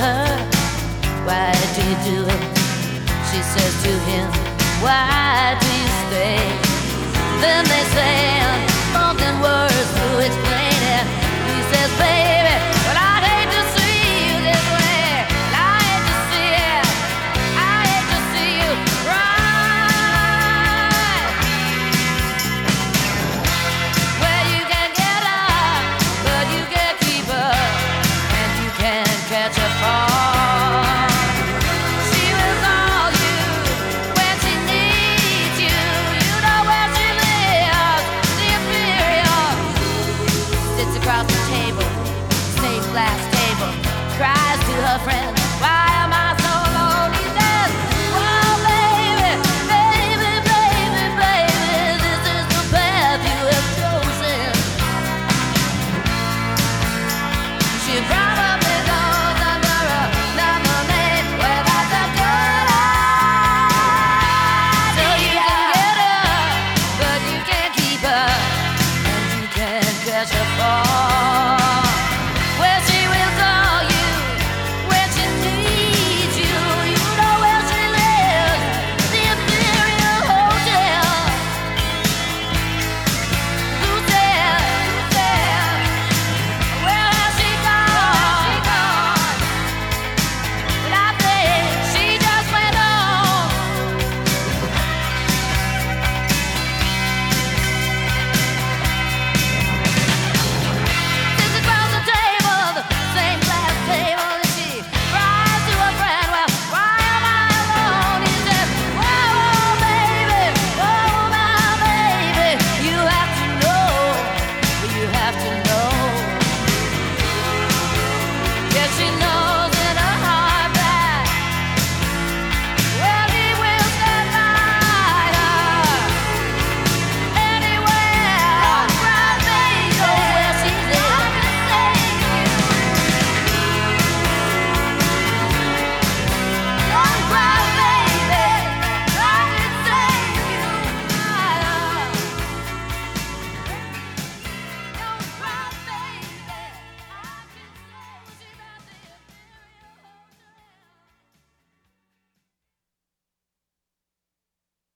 her, why do you do it? She says to him, why do you stay? Then they say unspoken words to explain it. He says, baby, well, I hate to see you this way. I hate to see it. I hate to see you cry. Well, you can get up, but you can't keep up, and you can't catch a fall. She will call you when she needs you. You know where she lives, the Imperial. Sits across the table, stained glass table, cries to her friend, why